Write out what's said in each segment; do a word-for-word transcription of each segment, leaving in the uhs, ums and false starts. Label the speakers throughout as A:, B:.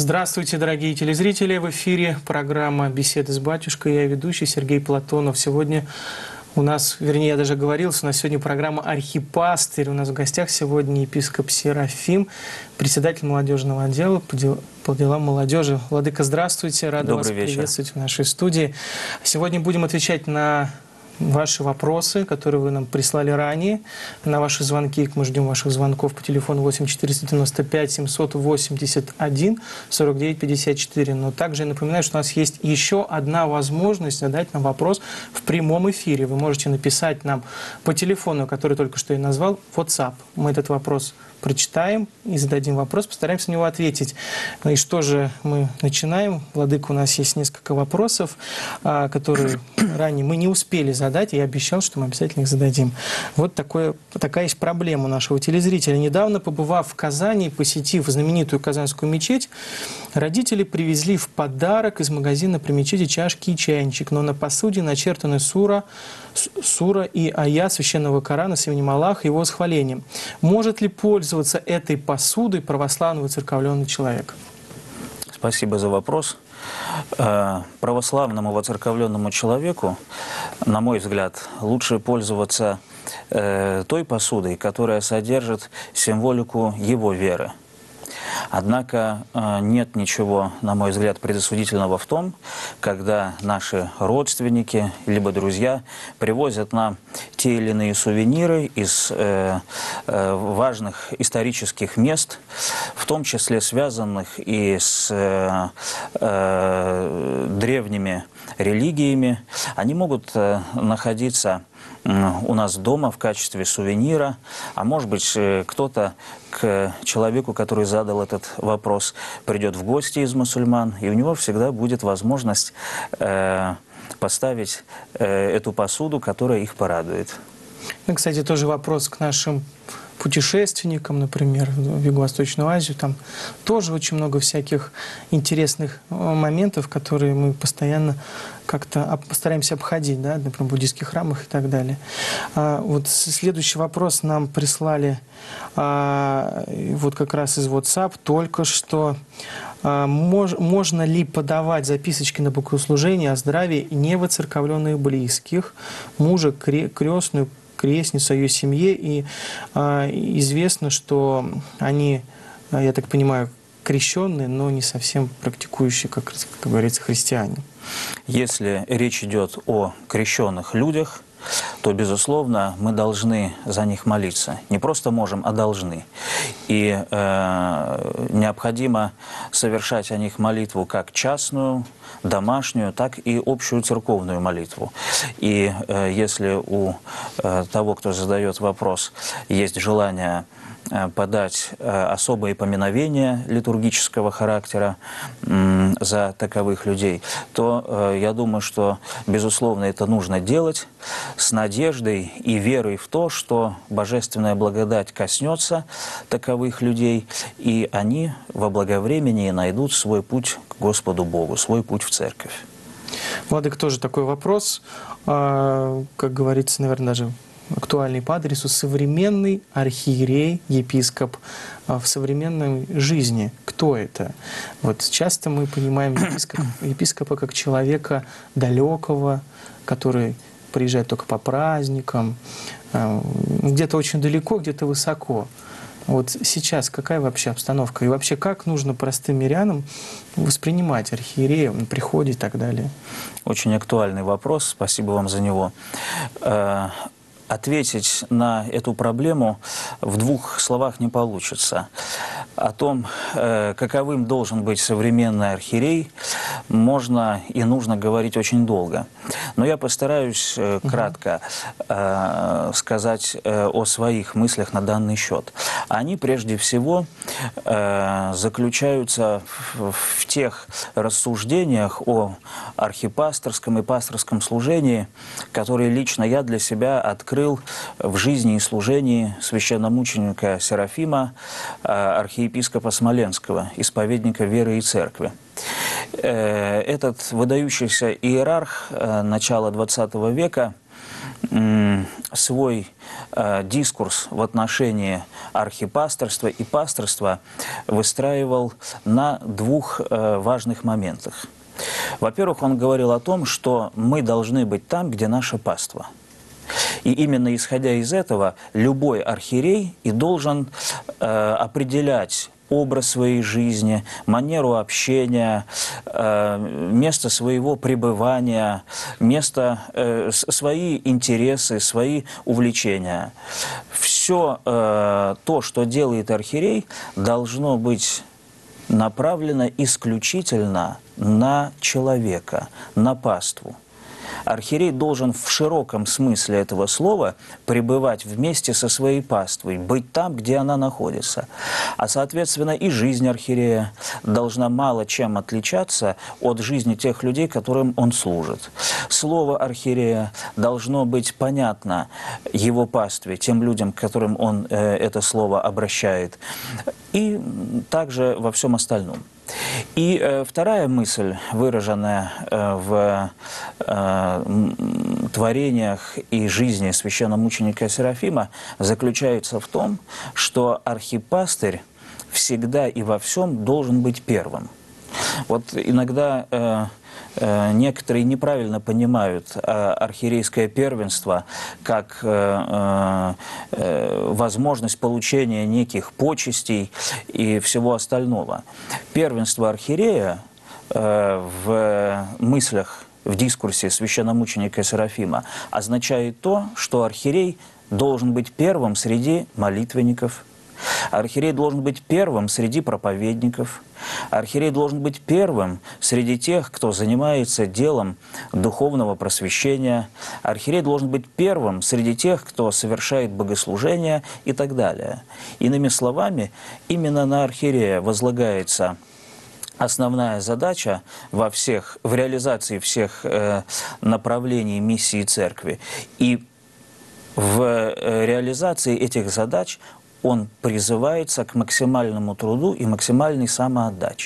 A: Здравствуйте, дорогие телезрители! В эфире программа «Беседы с батюшкой». Я ведущий Сергей Платонов. Сегодня у нас, вернее, я даже говорился, у нас сегодня программа «Архипастырь». У нас в гостях сегодня епископ Серафим, председатель молодежного отдела по, дел... по делам молодежи. Владыка, здравствуйте! Рада
B: Добрый
A: вас
B: вечер.
A: приветствовать в нашей студии. Сегодня будем отвечать на ваши вопросы, которые вы нам прислали ранее, на ваши звонки. Мы ждем ваших звонков по телефону восемь четыреста девяносто пять семьсот восемьдесят один сорок девять пятьдесят четыре. Но также я напоминаю, что у нас есть еще одна возможность задать нам вопрос в прямом эфире. Вы можете написать нам по телефону, который только что я назвал, в WhatsApp. Мы этот вопрос прочитаем и зададим вопрос, постараемся на него ответить. Ну и что же мы начинаем? Владыка, у нас есть несколько вопросов, которые ранее мы не успели задать, и я обещал, что мы обязательно их зададим. Вот такое, такая есть проблема у нашего телезрителя. Недавно, побывав в Казани, посетив знаменитую Казанскую мечеть, родители привезли в подарок из магазина при мечети чашки и чайничек, но на посуде начертаны сура, сура и аят священного Корана с именем Аллаха и его восхвалением. Может ли пользоваться этой посудой православный воцерковленный человек?
B: Спасибо за вопрос. Православному воцерковленному человеку, на мой взгляд, лучше пользоваться той посудой, которая содержит символику его веры. Однако нет ничего, на мой взгляд, предосудительного в том, когда наши родственники либо друзья привозят нам те или иные сувениры из э, э, важных исторических мест, в том числе связанных и с э, э, древними религиями. Они могут э, находиться у нас дома в качестве сувенира, а может быть, кто-то к человеку, который задал этот вопрос, придет в гости из мусульман, и у него всегда будет возможность э, поставить э, эту посуду, которая их порадует.
A: Ну, кстати, тоже вопрос к нашим путешественникам, например, в Юго-Восточную Азию. Там тоже очень много всяких интересных моментов, которые мы постоянно как-то постараемся обходить, да, например, в буддийских храмах и так далее. А вот следующий вопрос нам прислали а, вот как раз из WhatsApp только что. А, мож, можно ли подавать записочки на богослужение о здравии невоцерковленных близких, мужа, крестную, крестницу, о ее семье, и а, известно, что они, я так понимаю, крещенные, но не совсем практикующие, как, как говорится, христиане.
B: Если речь идет о крещенных людях, то, безусловно, мы должны за них молиться. Не просто можем, а должны. И э, необходимо совершать о них молитву как частную, домашнюю, так и общую церковную молитву. И э, если у э, того, кто задает вопрос, есть желание подать особые поминовения литургического характера за таковых людей, то я думаю, что, безусловно, это нужно делать с надеждой и верой в то, что божественная благодать коснется таковых людей, и они во благовремении найдут свой путь к Господу Богу, свой путь в церковь.
A: Владыка, тоже такой вопрос, как говорится, наверное, даже актуальный по адресу: современный архиерей, епископ в современной жизни. Кто это? Вот часто мы понимаем епископа, епископа как человека далекого, который приезжает только по праздникам, где-то очень далеко, где-то высоко. Вот сейчас какая вообще обстановка? И вообще как нужно простым мирянам воспринимать архиерея на приходе и так далее?
B: Очень актуальный вопрос, спасибо вам за него. Ответить на эту проблему в двух словах не получится. О том, каковым должен быть современный архиерей, можно и нужно говорить очень долго. Но я постараюсь кратко сказать о своих мыслях на данный счет. Они прежде всего заключаются в тех рассуждениях о архипасторском и пасторском служении, которые лично я для себя открыл в жизни и служении священномученика Серафима, архиепископа Смоленского, исповедника веры и церкви. Этот выдающийся иерарх начала двадцатого века м, свой э, дискурс в отношении архипасторства и пасторства выстраивал на двух э, важных моментах. Во-первых, он говорил о том, что мы должны быть там, где наше паство. И именно исходя из этого, любой архиерей и должен э, определять образ своей жизни, манеру общения, э, место своего пребывания, место, э, свои интересы, свои увлечения. Все э, то, что делает архиерей, должно быть направлено исключительно на человека, на паству. Архиерей должен в широком смысле этого слова пребывать вместе со своей паствой, быть там, где она находится. А, соответственно, и жизнь архиерея должна мало чем отличаться от жизни тех людей, которым он служит. Слово архиерея должно быть понятно его пастве, тем людям, к которым он э, это слово обращает, и также во всем остальном. И э, вторая мысль, выраженная э, в э, творениях и жизни священномученика Серафима, заключается в том, что архипастырь всегда и во всем должен быть первым. Вот иногда э, э, некоторые неправильно понимают э, архиерейское первенство как э, э, возможность получения неких почестей и всего остального. Первенство архиерея э, в мыслях, в дискурсе священномученика Серафима означает то, что архиерей должен быть первым среди молитвенников, архиерей должен быть первым среди проповедников, архиерей должен быть первым среди тех, кто занимается делом духовного просвещения, архиерей должен быть первым среди тех, кто совершает богослужения и так далее. Иными словами, именно на архиерея возлагается основная задача во всех, в реализации всех э, направлений миссии Церкви. И в э, реализации этих задач он призывается к максимальному труду и максимальной самоотдаче.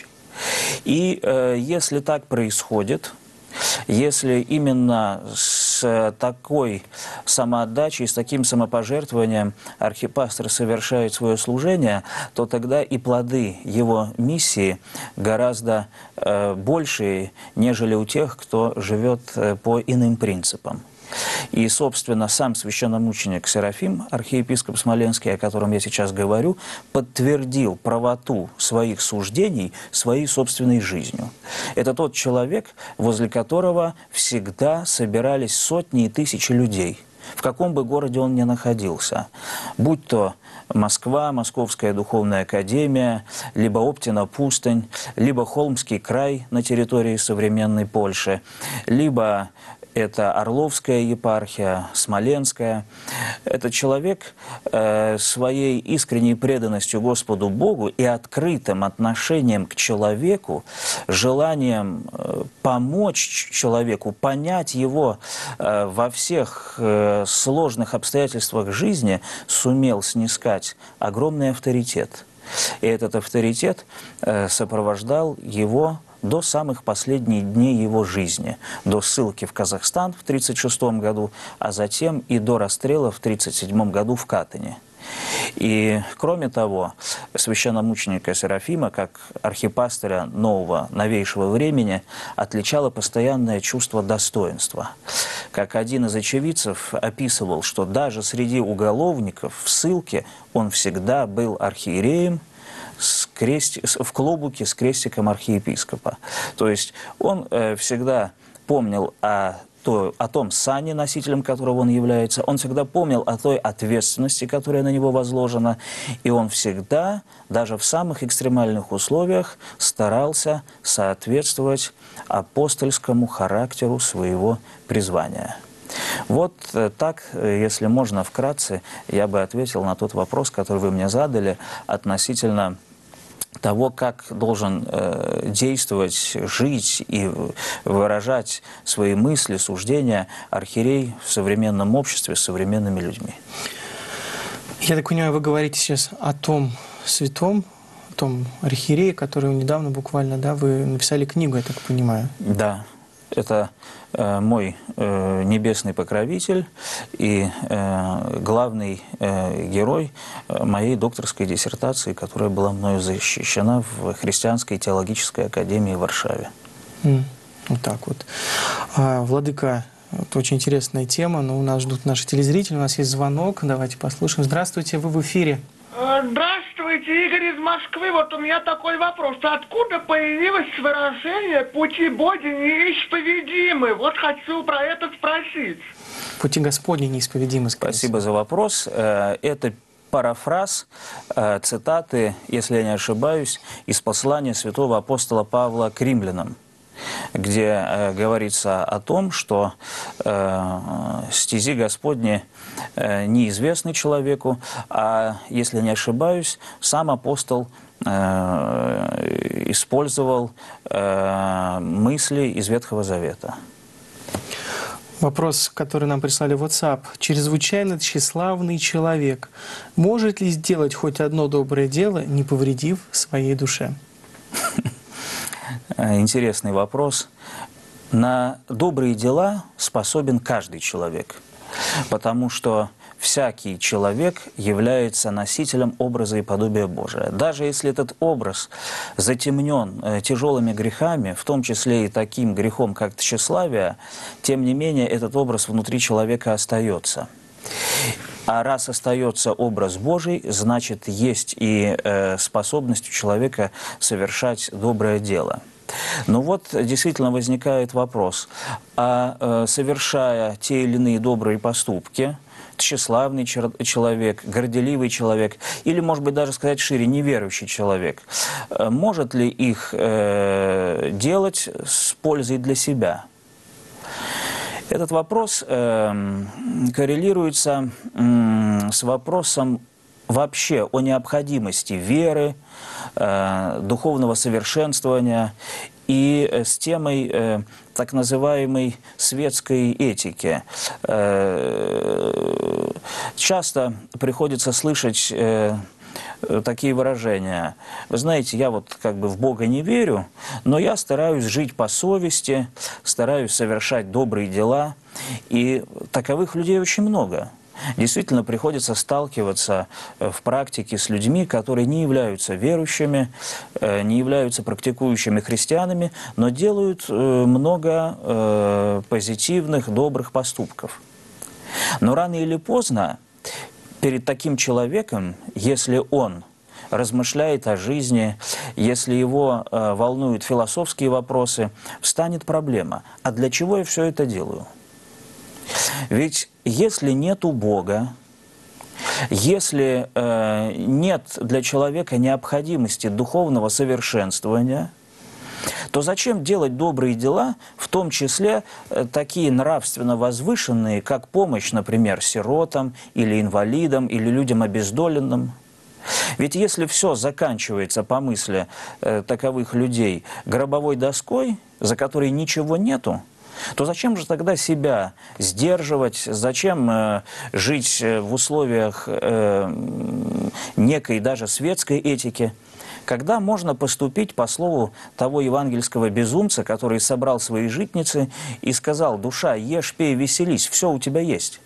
B: И э, если так происходит, если именно с такой самоотдачей, с таким самопожертвованием архипастор совершает свое служение, то тогда и плоды его миссии гораздо э, большие, нежели у тех, кто живет э, по иным принципам. И, собственно, сам священномученик Серафим, архиепископ Смоленский, о котором я сейчас говорю, подтвердил правоту своих суждений своей собственной жизнью. Это тот человек, возле которого всегда собирались сотни и тысячи людей, в каком бы городе он ни находился, будь то Москва, Московская духовная академия, либо Оптина пустынь, либо Холмский край на территории современной Польши, либо это Орловская епархия, Смоленская. Этот человек э, своей искренней преданностью Господу Богу и открытым отношением к человеку, желанием э, помочь человеку, понять его э, во всех э, сложных обстоятельствах жизни, сумел снискать огромный авторитет. И этот авторитет э, сопровождал его до самых последних дней его жизни, до ссылки в Казахстан в тридцать шестом году, а затем и до расстрела в тридцать седьмом году в Катыни. И, кроме того, священномученика Серафима, как архипастыря нового, новейшего времени, отличало постоянное чувство достоинства. Как один из очевидцев описывал, что даже среди уголовников в ссылке он всегда был архиереем, с крест... в клобуке с крестиком архиепископа. То есть он э, всегда помнил о, то, о том сане, носителем которого он является, он всегда помнил о той ответственности, которая на него возложена, и он всегда, даже в самых экстремальных условиях, старался соответствовать апостольскому характеру своего призвания. Вот так, если можно, вкратце, я бы ответил на тот вопрос, который вы мне задали относительно того, как должен э, действовать, жить и выражать свои мысли, суждения архиерей в современном обществе с современными людьми.
A: Я так понимаю, вы говорите сейчас о том святом, о том архиерее, который недавно буквально, да, вы написали книгу, я так понимаю.
B: Да. это э, мой э, небесный покровитель и э, главный э, герой моей докторской диссертации, которая была мною защищена в Христианской теологической академии в Варшаве.
A: Mm. Вот так вот. А, Владыка, это очень интересная тема, но у нас ждут наши телезрители, у нас есть звонок, давайте послушаем. Здравствуйте, вы в эфире.
C: Здравствуйте, Игорь из Москвы. Вот у меня такой вопрос. Откуда появилось выражение «пути Боги неисповедимы»? Вот хочу про это спросить.
A: Пути Господни неисповедимы.
B: Спасибо за вопрос. Это парафраз, цитаты, если я не ошибаюсь, из послания святого апостола Павла к римлянам, где э, говорится о том, что э, стези Господни э, неизвестны человеку, а, если не ошибаюсь, сам апостол э, использовал э, мысли из Ветхого Завета.
A: Вопрос, который нам прислали в WhatsApp. Чрезвычайно тщеславный человек может ли сделать хоть одно доброе дело, не повредив своей душе?
B: Интересный вопрос. На добрые дела способен каждый человек, потому что всякий человек является носителем образа и подобия Божия. Даже если этот образ затемнен тяжелыми грехами, в том числе и таким грехом, как тщеславие, тем не менее этот образ внутри человека остается. А раз остается образ Божий, значит, есть и э, способность у человека совершать доброе дело. Но вот действительно возникает вопрос, а э, совершая те или иные добрые поступки, тщеславный человек, горделивый человек, или, может быть, даже сказать шире, неверующий человек, э, может ли их э, делать с пользой для себя? Этот вопрос э, коррелируется э, с вопросом вообще о необходимости веры, э, духовного совершенствования и с темой э, так называемой светской этики. Э, часто приходится слышать э, такие выражения. Вы знаете, я вот как бы в Бога не верю, но я стараюсь жить по совести, стараюсь совершать добрые дела, и таковых людей очень много. Действительно, приходится сталкиваться в практике с людьми, которые не являются верующими, не являются практикующими христианами, но делают много позитивных, добрых поступков. Но рано или поздно перед таким человеком, если он размышляет о жизни, если его волнуют философские вопросы, встанет проблема. А для чего я все это делаю? Ведь если нету Бога, если э, нет для человека необходимости духовного совершенствования, то зачем делать добрые дела, в том числе э, такие нравственно возвышенные, как помощь, например, сиротам или инвалидам, или людям обездоленным? Ведь если все заканчивается, по мысли э, таковых людей, гробовой доской, за которой ничего нету, то зачем же тогда себя сдерживать, зачем э, жить в условиях э, некой даже светской этики, когда можно поступить по слову того евангельского безумца, который собрал свои житницы и сказал: «Душа, ешь, пей, веселись, все у тебя есть».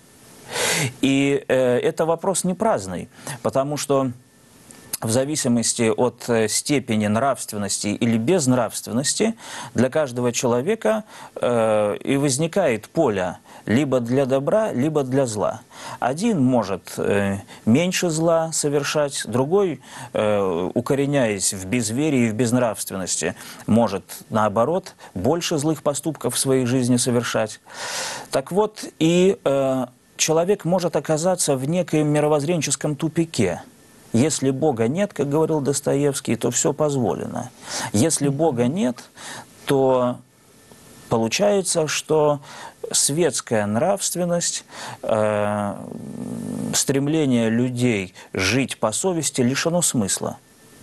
B: И э, это вопрос не праздный, потому что в зависимости от степени нравственности или безнравственности для каждого человека э, и возникает поле либо для добра, либо для зла. Один может э, меньше зла совершать, другой, э, укореняясь в безверии и в безнравственности, может, наоборот, больше злых поступков в своей жизни совершать. Так вот, и э, человек может оказаться в некоем мировоззренческом тупике. Если Бога нет, как говорил Достоевский, то все позволено. Если Бога нет, то получается, что светская нравственность, э, стремление людей жить по совести лишено смысла.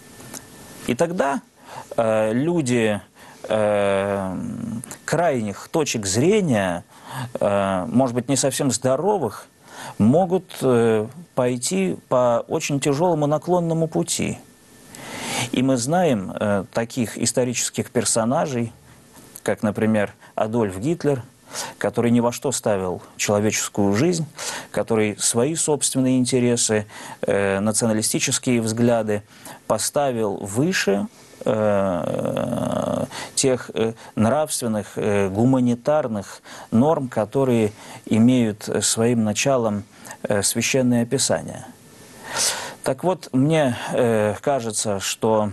B: И тогда э, люди э, крайних точек зрения, э, может быть, не совсем здоровых, могут э, пойти по очень тяжелому наклонному пути. И мы знаем э, таких исторических персонажей, как, например, Адольф Гитлер, который ни во что ставил человеческую жизнь, который свои собственные интересы, э, националистические взгляды поставил выше э, тех э, нравственных, э, гуманитарных норм, которые имеют своим началом э, Священное Писание. Так вот, мне э, кажется, что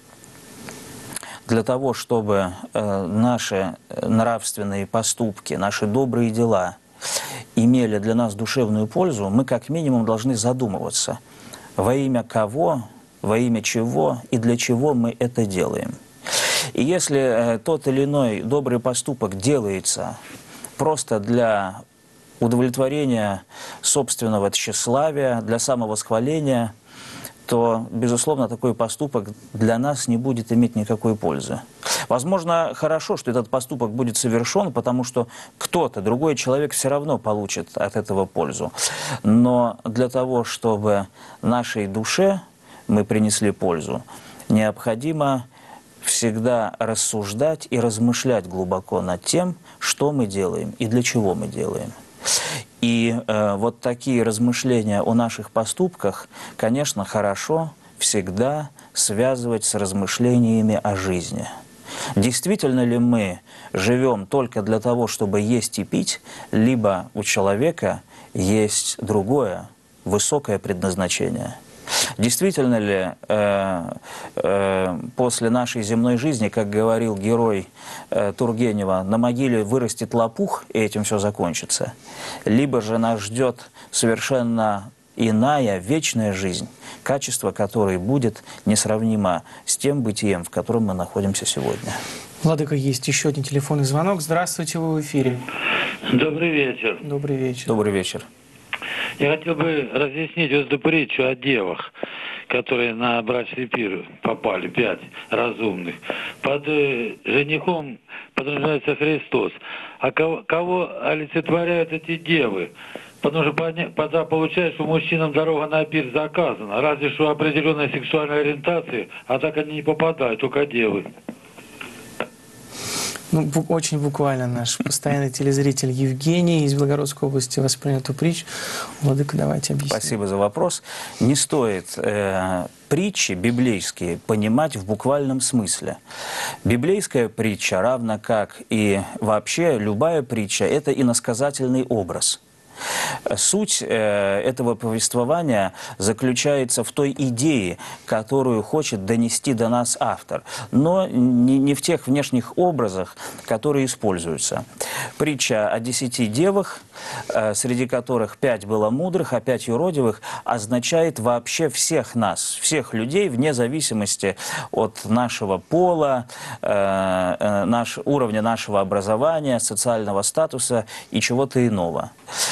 B: для того, чтобы э, наши нравственные поступки, наши добрые дела имели для нас душевную пользу, мы как минимум должны задумываться, во имя кого, во имя чего и для чего мы это делаем. И если э, тот или иной добрый поступок делается просто для удовлетворения собственного тщеславия, для самовосхваления, то, безусловно, такой поступок для нас не будет иметь никакой пользы. Возможно, хорошо, что этот поступок будет совершен, потому что кто-то, другой человек все равно получит от этого пользу. Но для того, чтобы нашей душе мы принесли пользу, необходимо всегда рассуждать и размышлять глубоко над тем, что мы делаем и для чего мы делаем. И э, вот такие размышления о наших поступках, конечно, хорошо всегда связывать с размышлениями о жизни. Действительно ли мы живем только для того, чтобы есть и пить, либо у человека есть другое, высокое предназначение? Действительно ли э, э, после нашей земной жизни, как говорил герой э, Тургенева, на могиле вырастет лопух, и этим все закончится? Либо же нас ждет совершенно иная, вечная жизнь, качество которой будет несравнимо с тем бытием, в котором мы находимся сегодня.
A: Владыка, есть еще один телефонный звонок. Здравствуйте, вы в эфире.
D: Добрый вечер.
A: Добрый вечер.
B: Добрый вечер.
D: Я хотел бы разъяснить вот эту притчу о девах, которые на брачный пир попали, пять разумных. Под э, женихом подразумевается Христос. А кого, кого олицетворяют эти девы? Потому что тогда получается, что мужчинам дорога на пир заказана. Разве что определенной сексуальной ориентации, а так они не попадают, только девы.
A: Ну, очень буквально наш постоянный телезритель Евгений из Белгородской области воспринял эту притчу. Владыка, давайте объясним.
B: Спасибо за вопрос. Не стоит э, притчи библейские понимать в буквальном смысле. Библейская притча, равно как и вообще любая притча, это иносказательный образ. Суть э, этого повествования заключается в той идее, которую хочет донести до нас автор, но не, не в тех внешних образах, которые используются. Притча о десяти девах, э, среди которых пять было мудрых, а пять юродивых, означает вообще всех нас, всех людей, вне зависимости от нашего пола, э, э, наш, уровня нашего образования, социального статуса и чего-то иного.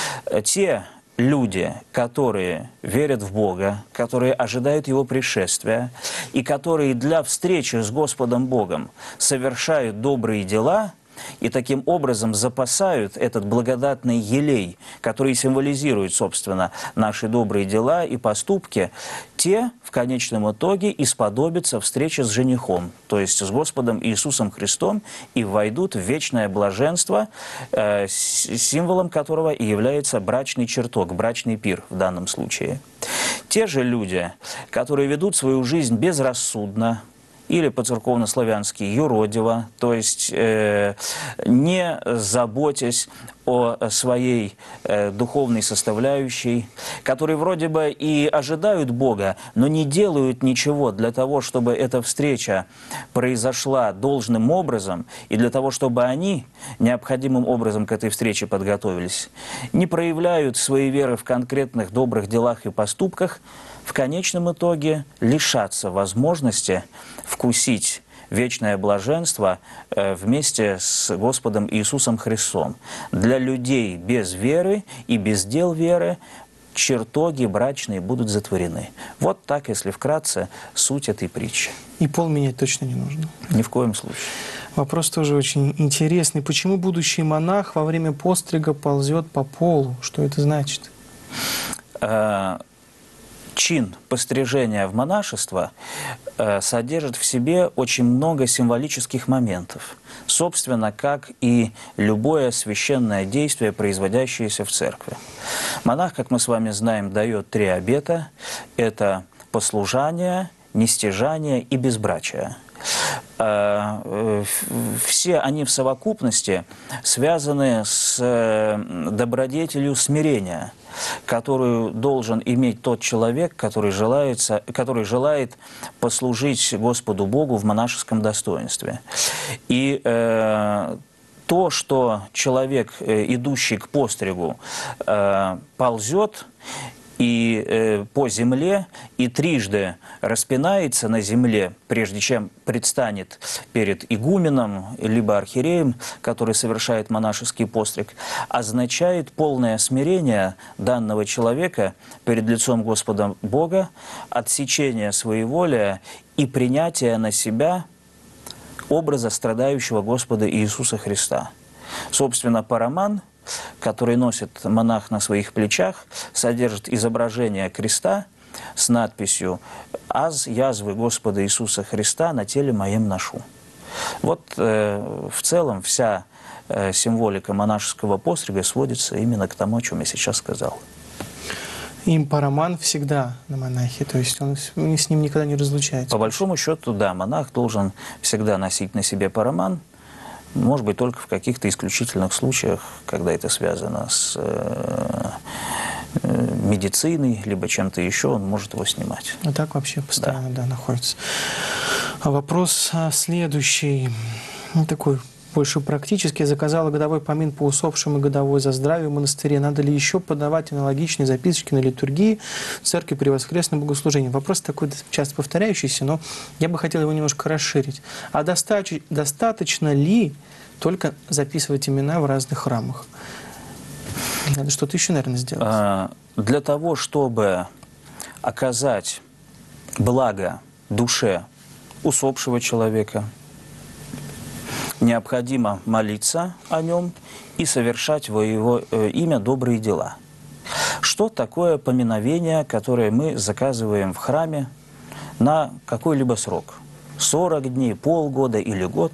B: Те люди, которые верят в Бога, которые ожидают Его пришествия и которые для встречи с Господом Богом совершают добрые дела и таким образом запасают этот благодатный елей, который символизирует, собственно, наши добрые дела и поступки, те в конечном итоге исподобятся встречи с женихом, то есть с Господом Иисусом Христом, и войдут в вечное блаженство, э, символом которого и является брачный чертог, брачный пир в данном случае. Те же люди, которые ведут свою жизнь безрассудно, или по-церковно-славянски юродиво, то есть э, не заботясь о своей э, духовной составляющей, которые вроде бы и ожидают Бога, но не делают ничего для того, чтобы эта встреча произошла должным образом, и для того, чтобы они необходимым образом к этой встрече подготовились, не проявляют своей веры в конкретных добрых делах и поступках, в конечном итоге лишатся возможности вкусить вечное блаженство вместе с Господом Иисусом Христом. Для людей без веры и без дел веры чертоги брачные будут затворены. Вот так, если вкратце, суть этой притчи.
A: И пол менять точно не нужно.
B: Ни в коем случае.
A: Вопрос тоже очень интересный. Почему будущий монах во время пострига ползет по полу? Что это значит?
B: чин пострижения в монашество э, содержит в себе очень много символических моментов, собственно, как и любое священное действие, производящееся в церкви. Монах, как мы с вами знаем, дает три обета – это послушание, нестяжание и безбрачие. Все они в совокупности связаны с добродетелью смирения, которую должен иметь тот человек, который, желается, который желает послужить Господу Богу в монашеском достоинстве. И э, то, что человек, идущий к постригу, э, ползет и э, по земле, и трижды распинается на земле, прежде чем предстанет перед игуменом, либо архиереем, который совершает монашеский постриг, означает полное смирение данного человека перед лицом Господа Бога, отсечение своеволия и принятие на себя образа страдающего Господа Иисуса Христа. Собственно, параман, который носит монах на своих плечах, содержит изображение креста с надписью «Аз язвы Господа Иисуса Христа на теле моем ношу». Вот э, в целом вся э, символика монашеского пострига сводится именно к тому, о чем я сейчас сказал.
A: Им параман всегда на монахе, то есть он с ним никогда не разлучается.
B: По большому счету, да, монах должен всегда носить на себе параман. Может быть, только в каких-то исключительных случаях, когда это связано с э, э, медициной, либо чем-то еще, он может его снимать.
A: А так вообще постоянно, да, да находится. А вопрос следующий, ну, такой больше практически. Я заказала годовой помин по усопшим и годовой за здравие в монастыре. Надо ли еще подавать аналогичные записочки на литургии в церкви при воскресном богослужении? Вопрос такой часто повторяющийся, но я бы хотел его немножко расширить. А достаточно, достаточно ли только записывать имена в разных храмах? Надо что-то еще, наверное, сделать.
B: Для того, чтобы оказать благо душе усопшего человека, необходимо молиться о нем и совершать во его имя добрые дела. Что такое поминовение, которое мы заказываем в храме на какой-либо срок? сорок дней, полгода или год?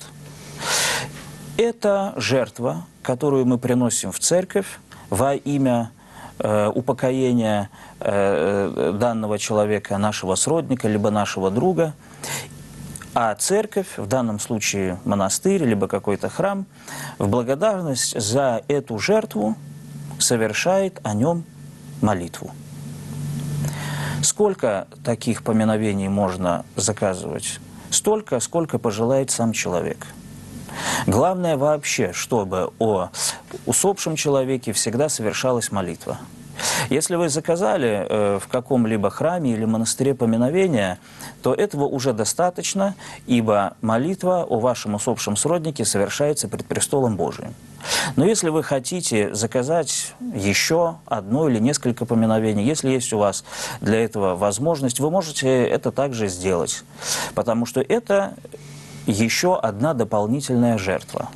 B: Это жертва, которую мы приносим в церковь во имя э, упокоения э, данного человека, нашего сродника, либо нашего друга. А церковь, в данном случае монастырь, либо какой-то храм, в благодарность за эту жертву совершает о нем молитву. Сколько таких поминовений можно заказывать? Столько, сколько пожелает сам человек. Главное вообще, чтобы о усопшем человеке всегда совершалась молитва. Если вы заказали э, в каком-либо храме или монастыре поминовения, то этого уже достаточно, ибо молитва о вашем усопшем сроднике совершается пред престолом Божиим. Но если вы хотите заказать еще одно или несколько поминовений, если есть у вас для этого возможность, вы можете это также сделать, потому что это еще одна дополнительная жертва.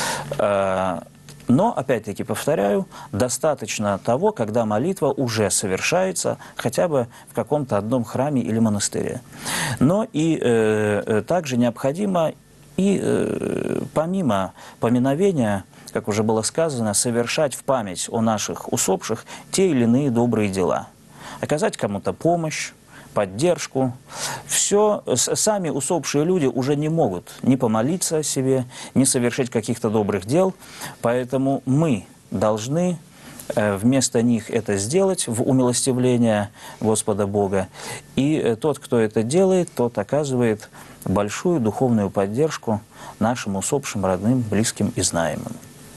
B: Но, опять-таки, повторяю, достаточно того, когда молитва уже совершается хотя бы в каком-то одном храме или монастыре. Но и э, также необходимо и э, помимо поминовения, как уже было сказано, совершать в память о наших усопших те или иные добрые дела. Оказать кому-то помощь, поддержку. Все, сами усопшие люди уже не могут ни помолиться о себе, ни совершить каких-то добрых дел, поэтому мы должны вместо них это сделать в умилостивление Господа Бога. И тот, кто это делает, тот оказывает большую духовную поддержку нашим усопшим, родным, близким и знаемым.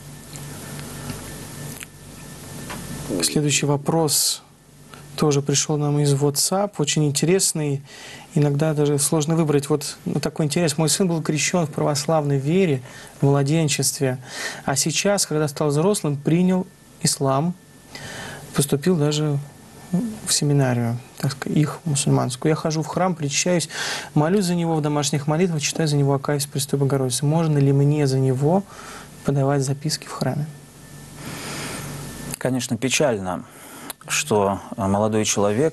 A: Следующий вопрос тоже пришел нам из WhatsApp, очень интересный, иногда даже сложно выбрать. Вот ну, такой интерес. Мой сын был крещен в православной вере в младенчестве, а сейчас, когда стал взрослым, принял ислам, поступил даже в семинарию, так сказать, их мусульманскую. Я хожу в храм, причащаюсь, молюсь за него в домашних молитвах, читаю за него Акафист Пресвятой Богородицы. Можно ли мне за него подавать записки в храме?
B: Конечно, печально, что молодой человек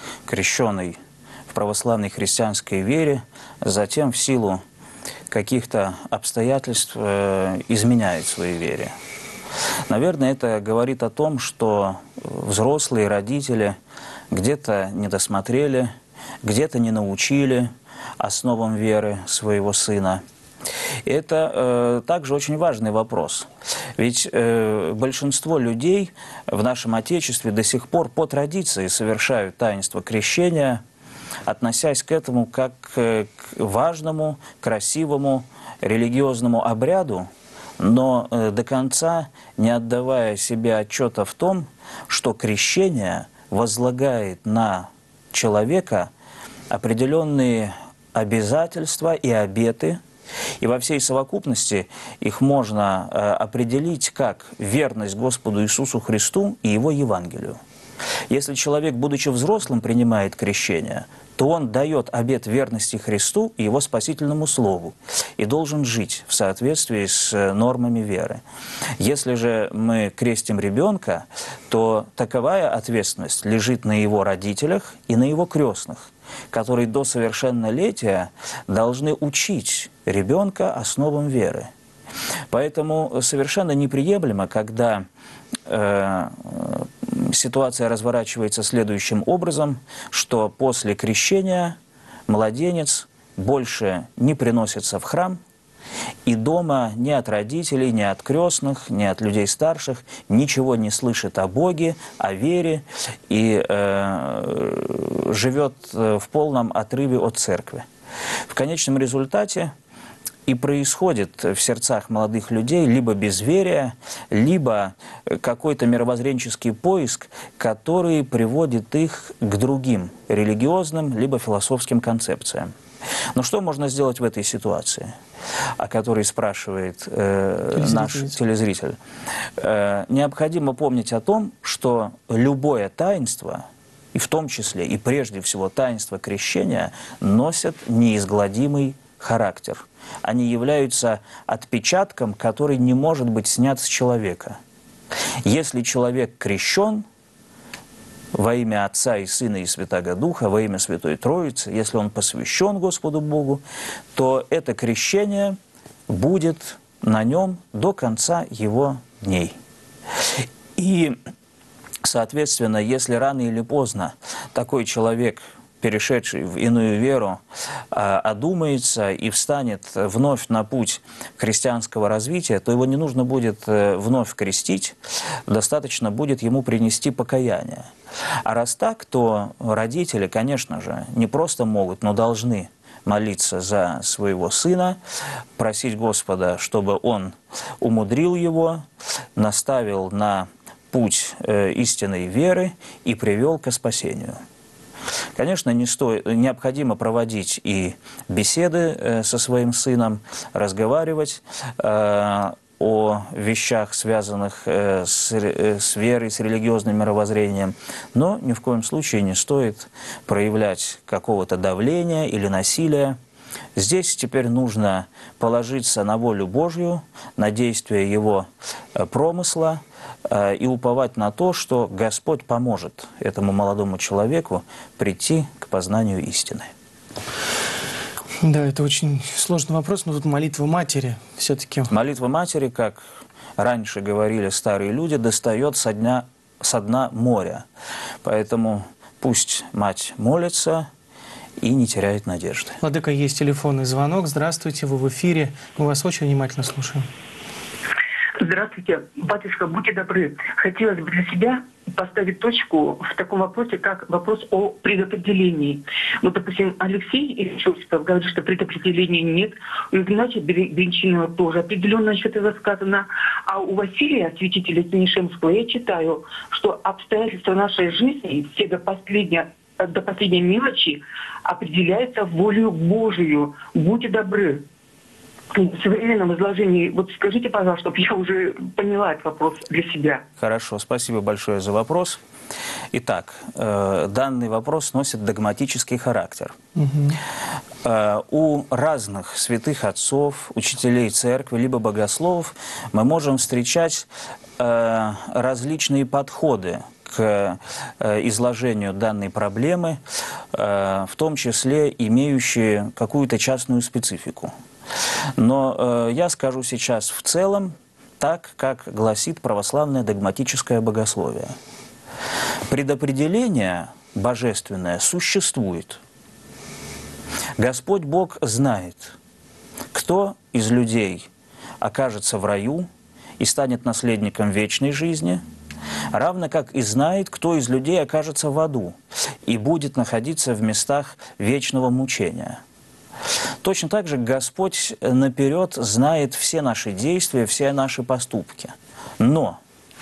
B: крещенный в православной христианской вере, затем в силу каких-то обстоятельств э, изменяет своей вере. Наверное, это говорит о том, что взрослые родители где-то не досмотрели, где-то не научили основам веры своего сына. И это э, также очень важный вопрос. Ведь э, большинство людей в нашем Отечестве до сих пор по традиции совершают таинство крещения, относясь к этому как к важному, красивому, религиозному обряду, но э, до конца не отдавая себе отчета в том, что крещение возлагает на человека определенные обязательства и обеты, и во всей совокупности их можно э, определить как верность Господу Иисусу Христу и Его Евангелию. Если человек, будучи взрослым, принимает крещение, то он дает обет верности Христу и Его спасительному Слову и должен жить в соответствии с нормами веры. Если же мы крестим ребенка, то таковая ответственность лежит на его родителях и на его крестных, которые до совершеннолетия должны учить ребенка основам веры. Поэтому совершенно неприемлемо, когда э, ситуация разворачивается следующим образом, что после крещения младенец больше не приносится в храм, и дома ни от родителей, ни от крестных, ни от людей старших ничего не слышит о Боге, о вере, и э, живет в полном отрыве от церкви. В конечном результате и происходит в сердцах молодых людей либо безверие, либо какой-то мировоззренческий поиск, который приводит их к другим религиозным либо философским концепциям. Но что можно сделать в этой ситуации, о которой спрашивает э, телезритель. наш телезритель? Э, необходимо помнить о том, что любое таинство, и в том числе и прежде всего таинство крещения, носят неизгладимый характер. Они являются отпечатком, который не может быть снят с человека. Если человек крещен во имя Отца и Сына и Святаго Духа, во имя Святой Троицы, если он посвящен Господу Богу, то это крещение будет на нем до конца его дней. И, соответственно, если рано или поздно такой человек, перешедший в иную веру, одумается и встанет вновь на путь христианского развития, то его не нужно будет вновь крестить, достаточно будет ему принести покаяние. А раз так, то родители, конечно же, не просто могут, но должны молиться за своего сына, просить Господа, чтобы он умудрил его, наставил на путь истинной веры и привел ко спасению. Конечно, не стоит, необходимо проводить и беседы э, со своим сыном, разговаривать э, о вещах, связанных э, с, э, с верой, с религиозным мировоззрением, но ни в коем случае не стоит проявлять какого-то давления или насилия. Здесь теперь нужно положиться на волю Божью, на действие Его промысла и уповать на то, что Господь поможет этому молодому человеку прийти к познанию истины.
A: Да, это очень сложный вопрос, но тут молитва матери все-таки.
B: Молитва матери, как раньше говорили старые люди, достает со дна, со дна моря. Поэтому пусть мать молится и не теряет надежды.
A: Владыка, есть телефонный звонок. Здравствуйте, вы в эфире. Мы вас очень внимательно слушаем.
E: Здравствуйте. Батюшка, будьте добры. Хотелось бы для себя поставить точку в таком вопросе, как вопрос о предопределении. Вот, допустим, Алексей Ильичев говорит, что предопределения нет. У Игнатия Бринчинова тоже определенно насчет этого сказано. А у Василия, святителя Станишемского, я читаю, что обстоятельства нашей жизни все до последнего до последней мелочи определяется волею Божию. Будьте добры. В современном изложении, вот скажите, пожалуйста, чтобы я уже поняла этот вопрос для себя.
B: Хорошо, спасибо большое за вопрос. Итак, э, данный вопрос носит догматический характер. Угу. Э, у разных святых отцов, учителей церкви, либо богословов мы можем встречать э, различные подходы к изложению данной проблемы, в том числе имеющие какую-то частную специфику. Но я скажу сейчас в целом так, как гласит православное догматическое богословие. Предопределение божественное существует. Господь Бог знает, кто из людей окажется в раю и станет наследником вечной жизни, равно как и знает, кто из людей окажется в аду и будет находиться в местах вечного мучения. Точно так же Господь наперед знает все наши действия, все наши поступки. Но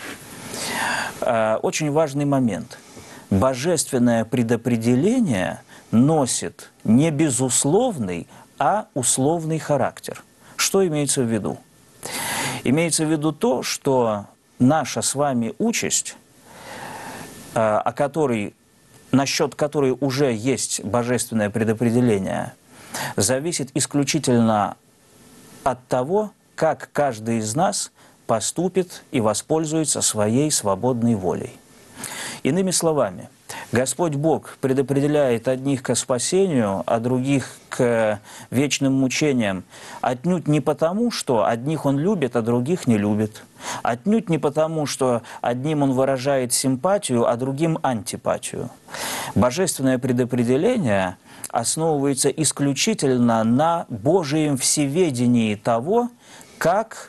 B: э, очень важный момент. Божественное предопределение носит не безусловный, а условный характер. Что имеется в виду? Имеется в виду то, что наша с вами участь, э, о которой, насчет которой уже есть божественное предопределение, зависит исключительно от того, как каждый из нас поступит и воспользуется своей свободной волей. Иными словами, Господь Бог предопределяет одних к спасению, а других к вечным мучениям отнюдь не потому, что одних Он любит, а других не любит. Отнюдь не потому, что одним Он выражает симпатию, а другим антипатию. Божественное предопределение основывается исключительно на Божьем всеведении того, как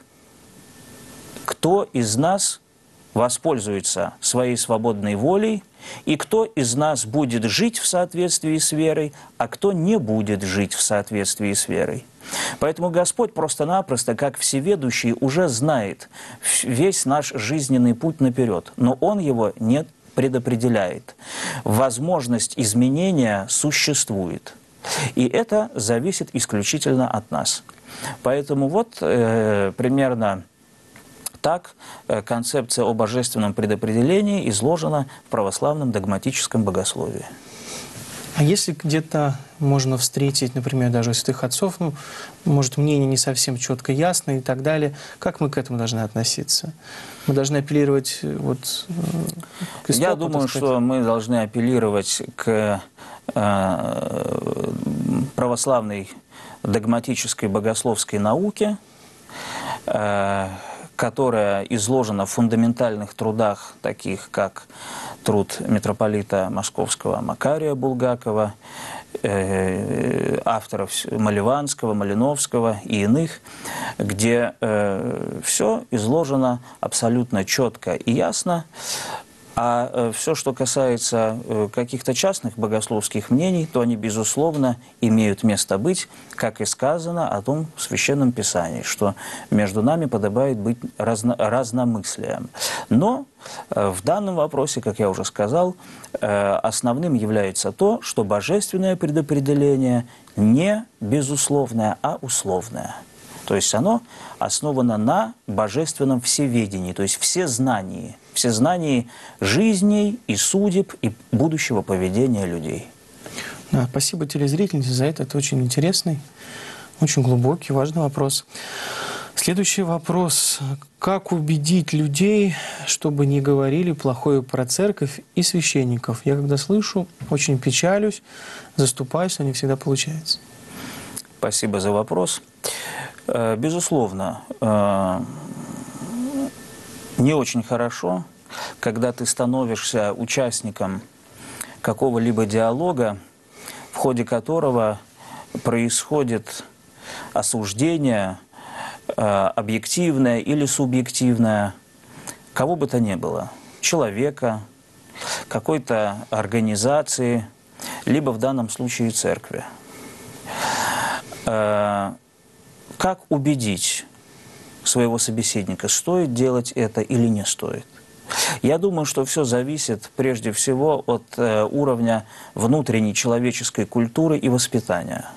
B: кто из нас воспользуется своей свободной волей, и кто из нас будет жить в соответствии с верой, а кто не будет жить в соответствии с верой. Поэтому Господь просто-напросто, как всеведущий, уже знает весь наш жизненный путь наперед, но Он его не предопределяет. Возможность изменения существует. И это зависит исключительно от нас. Поэтому вот э, примерно так э, концепция о божественном предопределении изложена в православном догматическом богословии.
A: А если где-то можно встретить, например, даже у святых отцов, ну, может, мнение не совсем четко ясно и так далее, как мы к этому должны относиться? Мы должны апеллировать вот, к истоку,
B: Я думаю, что мы должны апеллировать к э, православной догматической богословской науке, э, которая изложена в фундаментальных трудах, таких как труд митрополита Московского Макария Булгакова, э, авторов Маливанского, Малиновского и иных, где э, все изложено абсолютно четко и ясно. А э, все, что касается э, каких-то частных богословских мнений, то они, безусловно, имеют место быть, как и сказано о том в Священном Писании, что между нами подобает быть разно, разномыслием. Но э, в данном вопросе, как я уже сказал, э, основным является то, что божественное предопределение не безусловное, а условное. То есть оно основано на божественном всеведении, то есть всезнании, всезнании жизней и судеб и будущего поведения людей.
A: Да, спасибо телезрительнице за это. Это очень интересный, очень глубокий, важный вопрос. Следующий вопрос. Как убедить людей, чтобы не говорили плохое про церковь и священников? Я когда слышу, очень печалюсь, заступаюсь, но не всегда получается.
B: Спасибо за вопрос. Безусловно, не очень хорошо, когда ты становишься участником какого-либо диалога, в ходе которого происходит осуждение, объективное или субъективное, кого бы то ни было, человека, какой-то организации, либо в данном случае церкви. Как убедить своего собеседника, стоит делать это или не стоит? Я думаю, что все зависит прежде всего от э, уровня внутренней человеческой культуры и воспитания.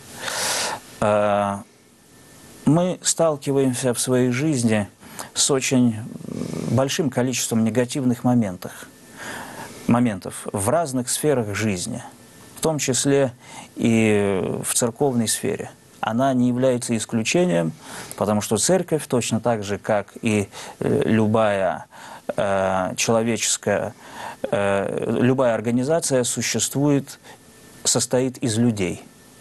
B: Э, мы сталкиваемся в своей жизни с очень большим количеством негативных моментов, моментов в разных сферах жизни, в том числе и в церковной сфере. Она не является исключением, потому что церковь, точно так же, как и любая э, человеческая э, любая организация существует, состоит из людей.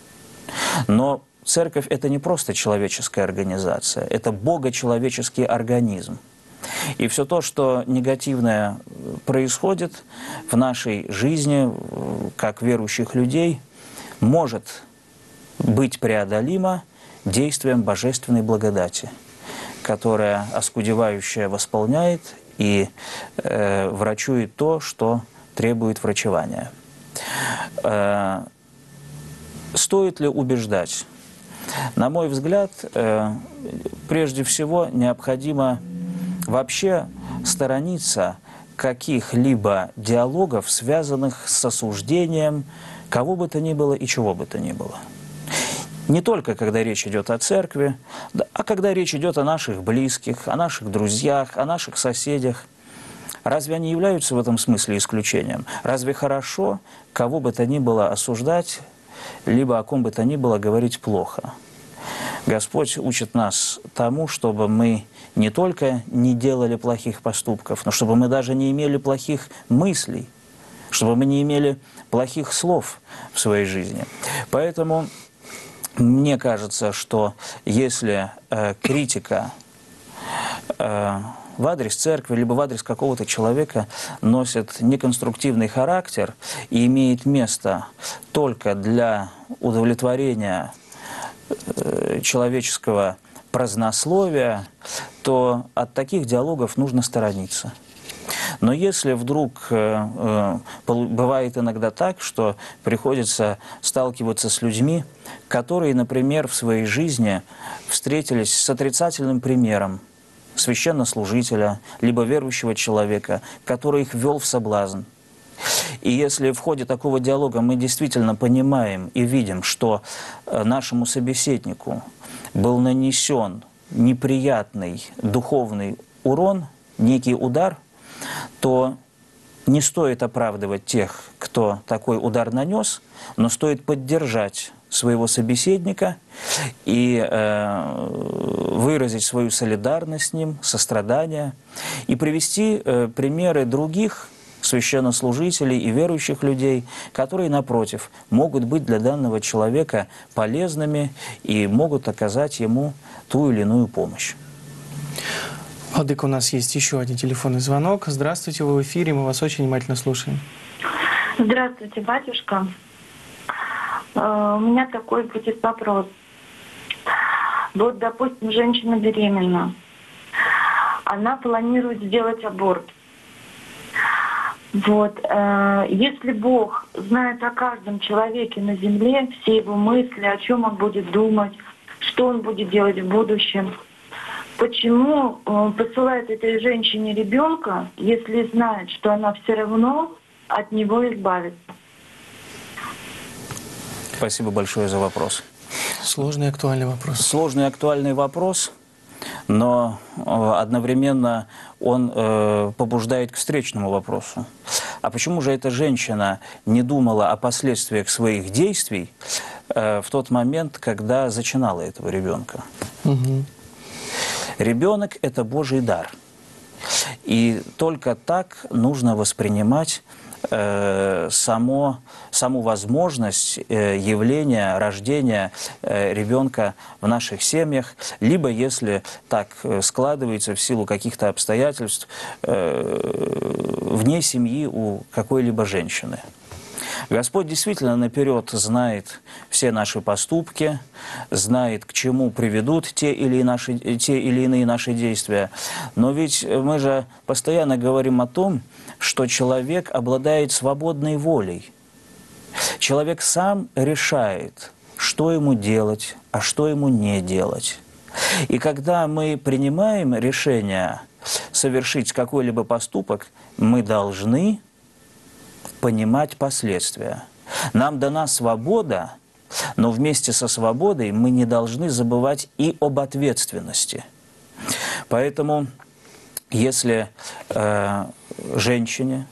B: Но церковь – это не просто человеческая организация, это богочеловеческий организм. И все то, что негативное происходит в нашей жизни, как верующих людей, может быть преодолимо действием божественной благодати, которая оскудевающая восполняет и э, врачует то, что требует врачевания. Э, стоит ли убеждать? На мой взгляд, э, прежде всего необходимо вообще сторониться каких-либо диалогов, связанных с осуждением кого бы то ни было и чего бы то ни было. Не только когда речь идет о церкви, а когда речь идет о наших близких, о наших друзьях, о наших соседях. Разве они являются в этом смысле исключением? Разве хорошо кого бы то ни было осуждать, либо о ком бы то ни было говорить плохо? Господь учит нас тому, чтобы мы не только не делали плохих поступков, но чтобы мы даже не имели плохих мыслей, чтобы мы не имели плохих слов в своей жизни. Поэтому мне кажется, что если э, критика э, в адрес церкви, либо в адрес какого-то человека носит неконструктивный характер и имеет место только для удовлетворения э, человеческого празднословия, то от таких диалогов нужно сторониться. Но если вдруг э, э, бывает иногда так, что приходится сталкиваться с людьми, которые, например, в своей жизни встретились с отрицательным примером священнослужителя, либо верующего человека, который их ввел в соблазн. И если в ходе такого диалога мы действительно понимаем и видим, что нашему собеседнику был нанесен неприятный духовный урон, некий удар, то не стоит оправдывать тех, кто такой удар нанес, но стоит поддержать своего собеседника и э, выразить свою солидарность с ним, сострадание, и привести э, примеры других священнослужителей и верующих людей, которые, напротив, могут быть для данного человека полезными и могут оказать ему ту или иную помощь.
A: Владыка, у нас есть еще один телефонный звонок. Здравствуйте, вы в эфире, мы вас очень внимательно слушаем.
F: Здравствуйте, батюшка. У меня такой будет вопрос. Вот, допустим, женщина беременна. Она планирует сделать аборт. Вот. Если Бог знает о каждом человеке на земле, все его мысли, о чем он будет думать, что он будет делать в будущем, почему он посылает этой женщине ребенка, если знает, что она все равно от него избавится?
B: Спасибо большое за вопрос.
A: Сложный и актуальный вопрос.
B: Сложный и актуальный вопрос, но одновременно он э, побуждает к встречному вопросу. А почему же эта женщина не думала о последствиях своих действий э, в тот момент, когда зачинала этого ребенка?
A: Угу.
B: Ребенок – это Божий дар. И только так нужно воспринимать э, само, саму возможность э, явления, рождения э, ребенка в наших семьях, либо, если так складывается в силу каких-то обстоятельств, э, вне семьи у какой-либо женщины. Господь действительно наперед знает все наши поступки, знает, к чему приведут те или, наши, те или иные наши действия. Но ведь мы же постоянно говорим о том, что человек обладает свободной волей. Человек сам решает, что ему делать, а что ему не делать. И когда мы принимаем решение совершить какой-либо поступок, мы должны понимать последствия. Нам дана свобода, но вместе со свободой мы не должны забывать и об ответственности. Поэтому, если э, женщине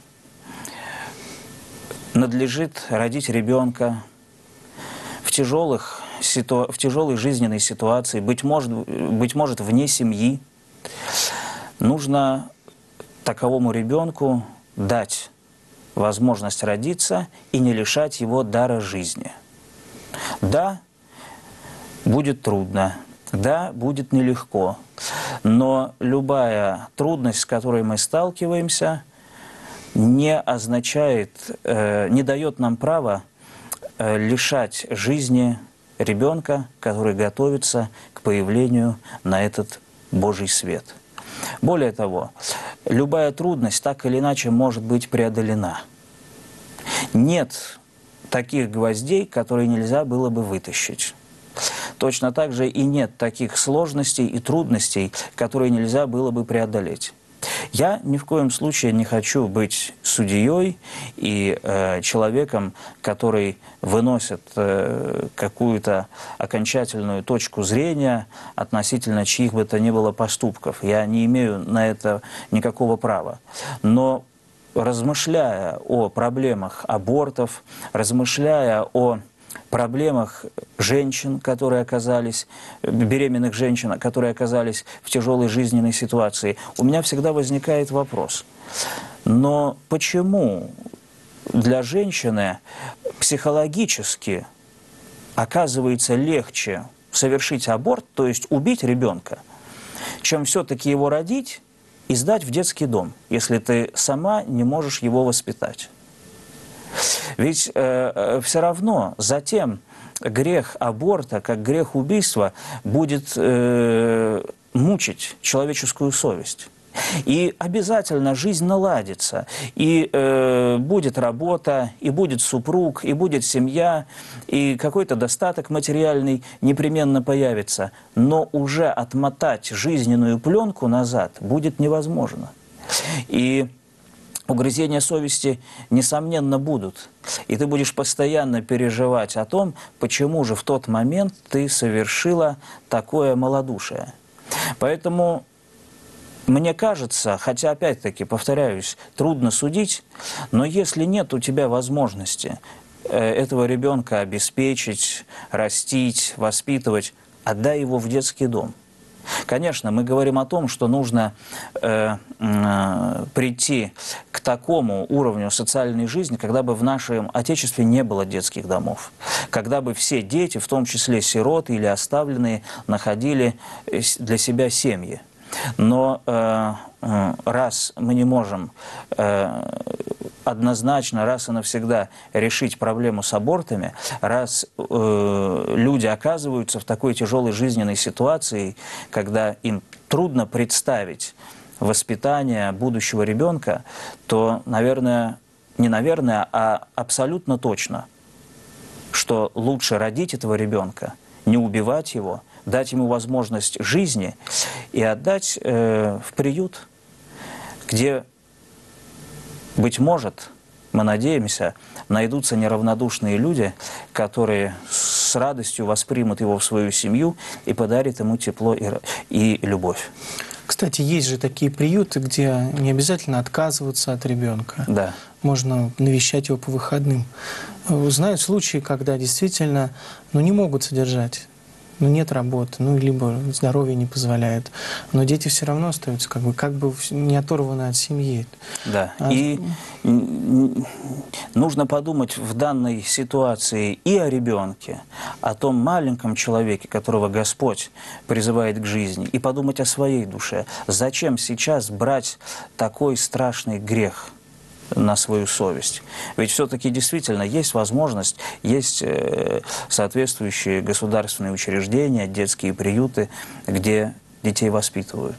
B: надлежит родить ребенка в, тяжелых ситу... в тяжелой жизненной ситуации, быть может, быть может, вне семьи, нужно таковому ребенку дать возможность родиться и не лишать его дара жизни. Да, будет трудно, да, будет нелегко, но любая трудность, с которой мы сталкиваемся, не означает, э, не дает нам права э, лишать жизни ребенка, который готовится к появлению на этот Божий свет. Более того, любая трудность так или иначе может быть преодолена. Нет таких гвоздей, которые нельзя было бы вытащить. Точно так же и нет таких сложностей и трудностей, которые нельзя было бы преодолеть. Я ни в коем случае не хочу быть судьей и э, человеком, который выносит э, какую-то окончательную точку зрения относительно чьих бы то ни было поступков. Я не имею на это никакого права. Но размышляя о проблемах абортов, размышляя о проблемах женщин, которые оказались, беременных женщин, которые оказались в тяжелой жизненной ситуации, у меня всегда возникает вопрос. Но почему для женщины психологически оказывается легче совершить аборт, то есть убить ребенка, чем все-таки его родить и сдать в детский дом, если ты сама не можешь его воспитать? Ведь э, все равно затем грех аборта, как грех убийства, будет э, мучить человеческую совесть. И обязательно жизнь наладится, и э, будет работа, и будет супруг, и будет семья, и какой-то достаток материальный непременно появится. Но уже отмотать жизненную пленку назад будет невозможно. И угрызения совести, несомненно, будут. И ты будешь постоянно переживать о том, почему же в тот момент ты совершила такое малодушие. Поэтому мне кажется, хотя опять-таки, повторяюсь, трудно судить, но если нет у тебя возможности этого ребенка обеспечить, растить, воспитывать, отдай его в детский дом. Конечно, мы говорим о том, что нужно э, э, прийти к такому уровню социальной жизни, когда бы в нашем Отечестве не было детских домов, когда бы все дети, в том числе сироты или оставленные, находили для себя семьи. Но э, э, раз мы не можем э, однозначно, раз и навсегда решить проблему с абортами, раз э, люди оказываются в такой тяжелой жизненной ситуации, когда им трудно представить воспитание будущего ребенка, то, наверное, не наверное, а абсолютно точно, что лучше родить этого ребенка, не убивать его, дать ему возможность жизни и отдать э, в приют, где, быть может, мы надеемся, найдутся неравнодушные люди, которые с радостью воспримут его в свою семью и подарят ему тепло и, и любовь.
A: Кстати, есть же такие приюты, где не обязательно отказываться от ребенка.
B: Да.
A: Можно навещать его по выходным. Знаю случаи, когда действительно ну, не могут содержать. Ну, нет работы, ну, либо здоровье не позволяет. Но дети все равно остаются как бы, как бы не оторваны от семьи.
B: Да,
A: а...
B: и нужно подумать в данной ситуации и о ребенке, о том маленьком человеке, которого Господь призывает к жизни, и подумать о своей душе. Зачем сейчас брать такой страшный грех на свою совесть? Ведь все-таки действительно есть возможность, есть э, соответствующие государственные учреждения, детские приюты, где детей воспитывают.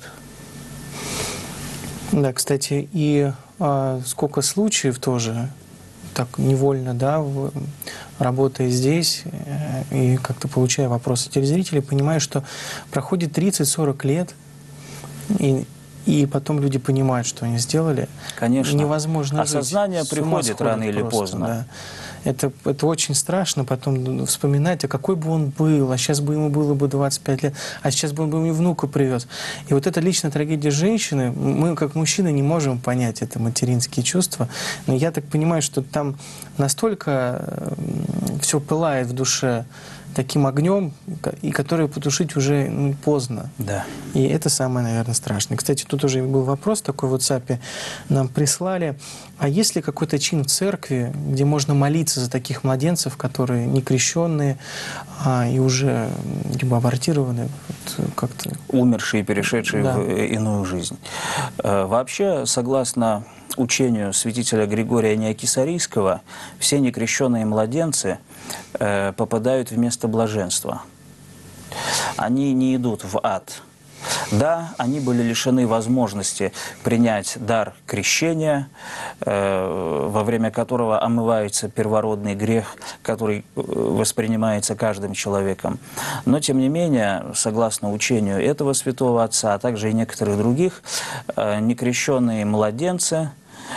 A: Да, кстати, и а, сколько случаев тоже, так невольно, да, в, работая здесь э, и как-то получая вопросы телезрителей, понимаю, что проходит тридцать-сорок лет, и И потом люди понимают, что они сделали.
B: Конечно.
A: Невозможно жить.
B: Осознание приходит рано или
A: просто,
B: поздно.
A: Да. Это, это очень страшно потом вспоминать, а какой бы он был, а сейчас бы ему было бы двадцать пять лет, а сейчас бы он бы мне внука привез. И вот эта личная трагедия женщины, мы как мужчины не можем понять это материнские чувства, но я так понимаю, что там настолько все пылает в душе таким огнем, и который потушить уже ну, поздно.
B: Да.
A: И это самое, наверное, страшное. Кстати, тут уже был вопрос такой в WhatsApp нам прислали. А есть ли какой-то чин в церкви, где можно молиться за таких младенцев, которые не крещенные а, и уже либо абортированы, вот, как-то...
B: Умершие, перешедшие
A: Да.
B: в иную жизнь. Э, Вообще, согласно учению святителя Григория Неокисарийского, все некрещенные младенцы э, попадают в место блаженства. Они не идут в ад. Да, они были лишены возможности принять дар крещения, э, во время которого омывается первородный грех, который воспринимается каждым человеком. Но, тем не менее, согласно учению этого святого отца, а также и некоторых других, э, некрещенные младенцы,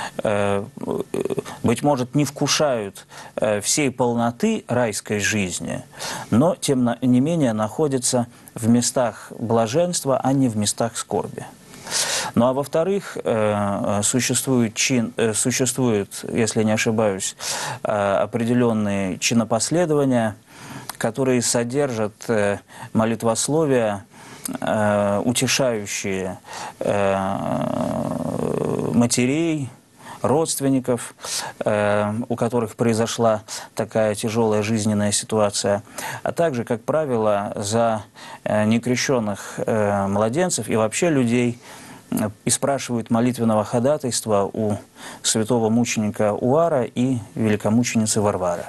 B: быть может, не вкушают всей полноты райской жизни, но, тем не менее, находятся в местах блаженства, а не в местах скорби. Ну а во-вторых, существует, чин, существует, если не ошибаюсь, определенные чинопоследования, которые содержат молитвословия, утешающие матерей, родственников, э, у которых произошла такая тяжелая жизненная ситуация, а также, как правило, за э, некрещенных э, младенцев и вообще людей э, и спрашивают молитвенного ходатайства у святого мученика Уара и великомученицы Варвары.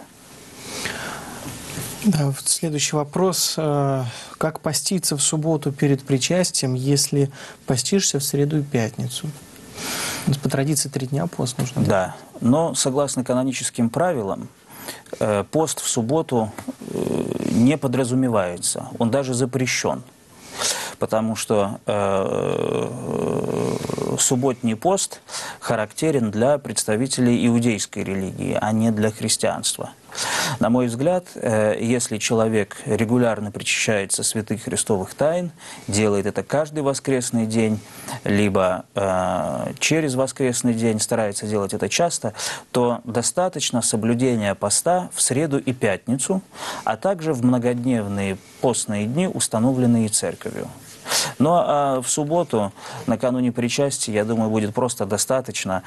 A: Да, вот следующий вопрос. Как поститься в субботу перед причастием, если постишься в среду и пятницу? По традиции три дня пост нужно.
B: Да, но согласно каноническим правилам, пост в субботу не подразумевается, он даже запрещен. Потому что э, субботний пост характерен для представителей иудейской религии, а не для христианства. На мой взгляд, э, если человек регулярно причащается святых христовых тайн, делает это каждый воскресный день, либо э, через воскресный день, старается делать это часто, то достаточно соблюдения поста в среду и пятницу, а также в многодневные постные дни, установленные церковью. Ну а в субботу, накануне причастия, я думаю, будет просто достаточно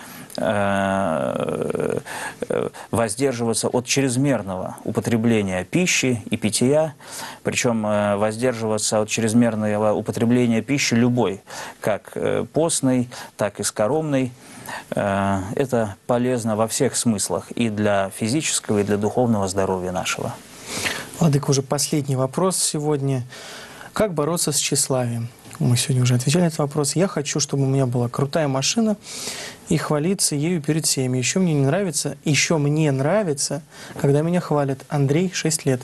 B: э, воздерживаться от чрезмерного употребления пищи и питья, причем э, воздерживаться от чрезмерного употребления пищи любой, как э, постной, так и скоромной. Э, это полезно во всех смыслах, и для физического, и для духовного здоровья нашего.
A: Владыка, уже последний вопрос сегодня. Как бороться с тщеславием? Мы сегодня уже отвечали на этот вопрос. Я хочу, чтобы у меня была крутая машина и хвалиться ею перед всеми. Еще мне не нравится, еще мне нравится, когда меня хвалят. Андрей, шесть лет.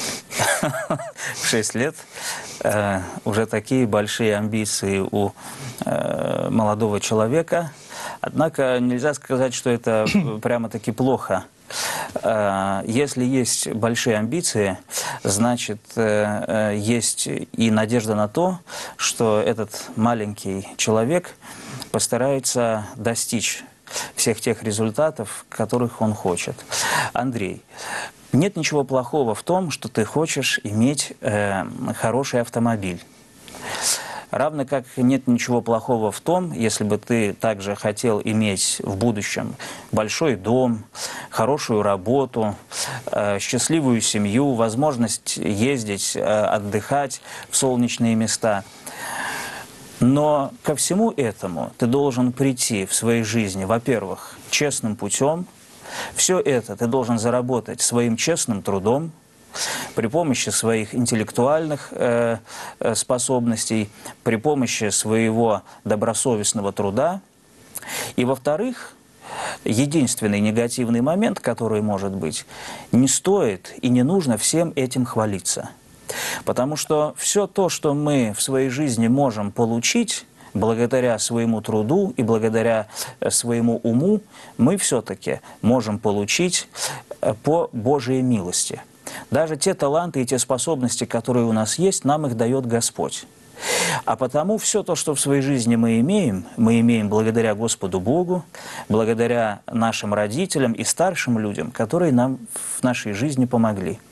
B: шесть лет. Э, уже такие большие амбиции у э, молодого человека. Однако нельзя сказать, что это прямо-таки плохо. Если есть большие амбиции, значит, есть и надежда на то, что этот маленький человек постарается достичь всех тех результатов, которых он хочет. Андрей, нет ничего плохого в том, что ты хочешь иметь э, хороший автомобиль. Равно как нет ничего плохого в том, если бы ты также хотел иметь в будущем большой дом, хорошую работу, э, счастливую семью, возможность ездить, э, отдыхать в солнечные места. Но ко всему этому ты должен прийти в своей жизни, во-первых, честным путем. Все это ты должен заработать своим честным трудом, при помощи своих интеллектуальных э, способностей, при помощи своего добросовестного труда. И, во-вторых, единственный негативный момент, который может быть, не стоит и не нужно всем этим хвалиться. Потому что все то, что мы в своей жизни можем получить, благодаря своему труду и благодаря своему уму, мы все-таки можем получить по Божьей милости. Даже те таланты и те способности, которые у нас есть, нам их дает Господь. А потому все то, что в своей жизни мы имеем, мы имеем благодаря Господу Богу, благодаря нашим родителям и старшим людям, которые нам в нашей жизни помогли.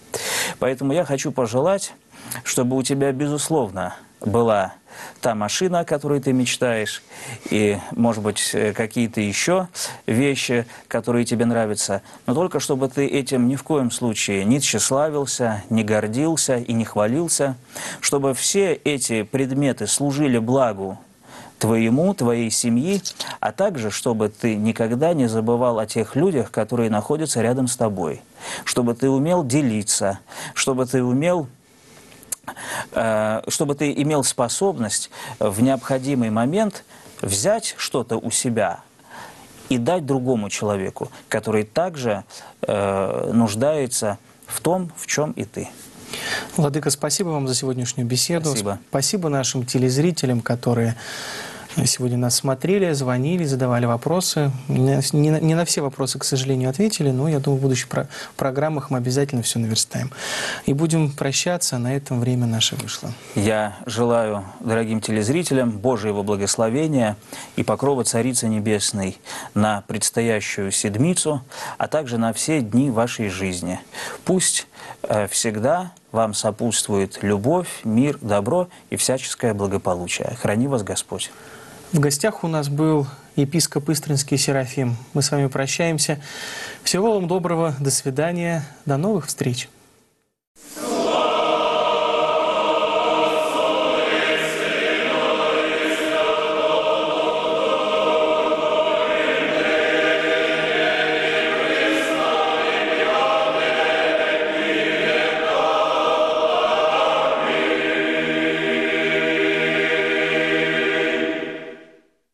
B: Поэтому я хочу пожелать, чтобы у тебя, безусловно, была та машина, о которой ты мечтаешь, и, может быть, какие-то еще вещи, которые тебе нравятся, но только чтобы ты этим ни в коем случае не тщеславился, не гордился и не хвалился, чтобы все эти предметы служили благу твоему, твоей семьи, а также, чтобы ты никогда не забывал о тех людях, которые находятся рядом с тобой, чтобы ты умел делиться, чтобы ты умел чтобы ты имел способность в необходимый момент взять что-то у себя и дать другому человеку, который также э, нуждается в том, в чем и ты.
A: Владыка, спасибо вам за сегодняшнюю беседу.
B: Спасибо.
A: Спасибо нашим телезрителям, которые сегодня нас смотрели, звонили, задавали вопросы. Не на, не на все вопросы, к сожалению, ответили, но я думаю, в будущих про программах мы обязательно все наверстаем. И будем прощаться. На этом время наше вышло.
B: Я желаю дорогим телезрителям Божьего благословения и покрова Царицы Небесной на предстоящую седмицу, а также на все дни вашей жизни. Пусть э, всегда вам сопутствует любовь, мир, добро и всяческое благополучие. Храни вас Господь.
A: В гостях у нас был епископ Истринский Серафим. Мы с вами прощаемся. Всего вам доброго, до свидания, до новых встреч.